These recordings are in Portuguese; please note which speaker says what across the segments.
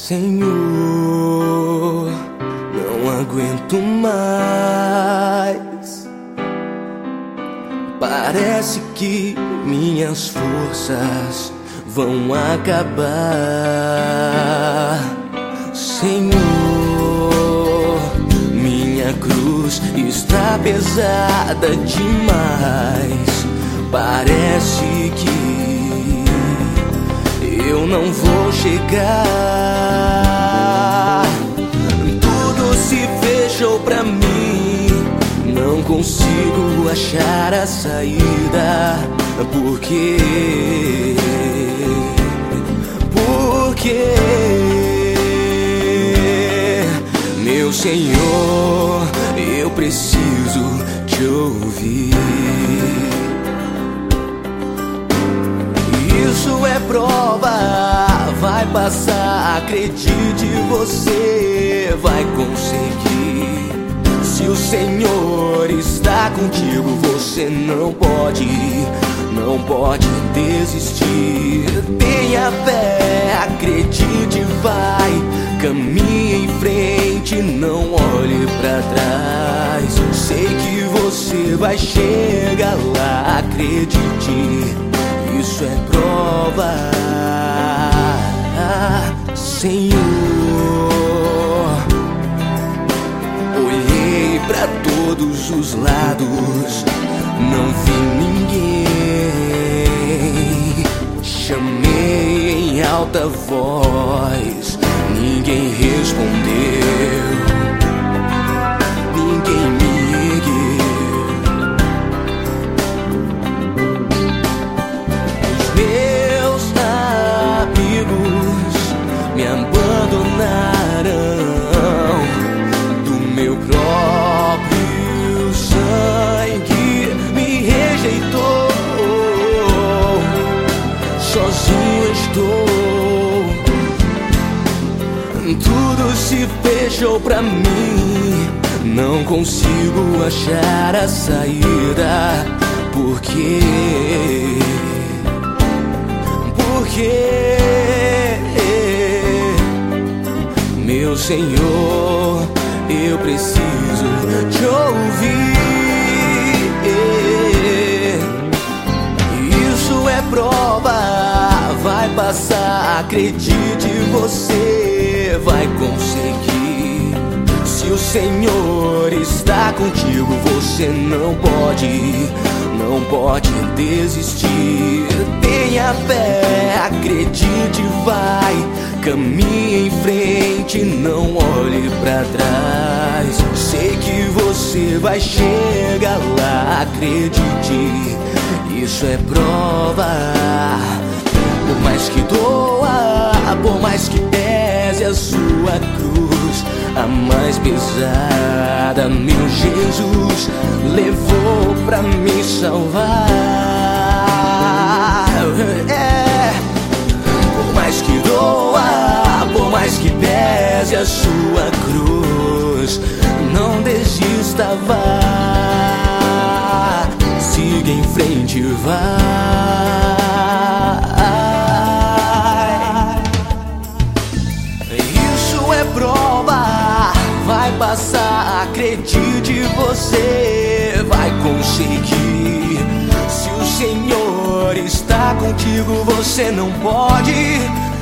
Speaker 1: Senhor, não aguento mais. Parece que minhas forças vão acabar. Senhor, minha cruz está pesada demais. Parece que eu não vou chegar. Tudo se fechou pra mim, não consigo achar a saída. Por quê? Por quê? Meu Senhor, eu preciso te ouvir. Isso é prova, vai passar, acredite, você vai conseguir. Se o Senhor está contigo, você não pode desistir. Tenha fé, acredite, vai, caminhe em frente, não olhe pra trás. Sei que você vai chegar lá, acredite, isso é prova. Senhor, olhei pra todos os lados, não vi ninguém. Chamei em alta voz, ninguém respondeu, ninguém me ergueu. Os meus amigos me abandonarão, do meu próprio sangue me rejeitou. Sozinho estou, tudo se fechou pra mim, não consigo achar a saída. Por quê? Por quê? Meu Senhor, eu preciso te ouvir. Isso é prova, vai passar, acredite, você vai conseguir. Se o Senhor está contigo, você não pode desistir. Tenha fé, acredite, vai, caminhe em frente, não olhe pra trás. Sei que você vai chegar lá, acredite, isso é prova. Por mais que doa, por mais que pese a sua cruz, a mais pesada, meu Jesus levou pra me salvar. Por mais que doa, por mais que pese a sua cruz, não desista, vá, siga em frente, vai. Isso é prova, vai passar, acredite, você vai conseguir. Se o Senhor está contigo, você não pode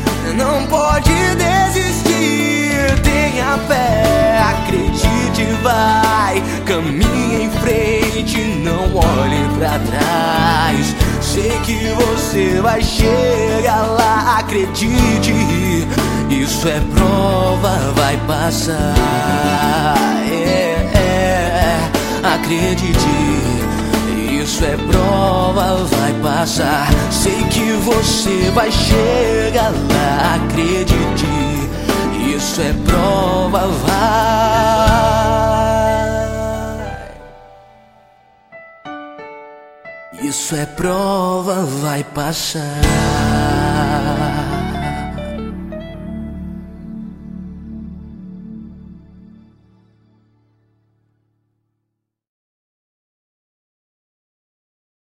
Speaker 1: desistir. Tenha fé, acredite, vai, caminhe em frente, não olhe pra trás. Sei que você vai chegar lá, acredite, isso é prova, vai passar. Acredite, isso é prova, vai passar. Sei que você vai chegar lá, acredite, isso é prova, vai. Isso é prova, vai passar.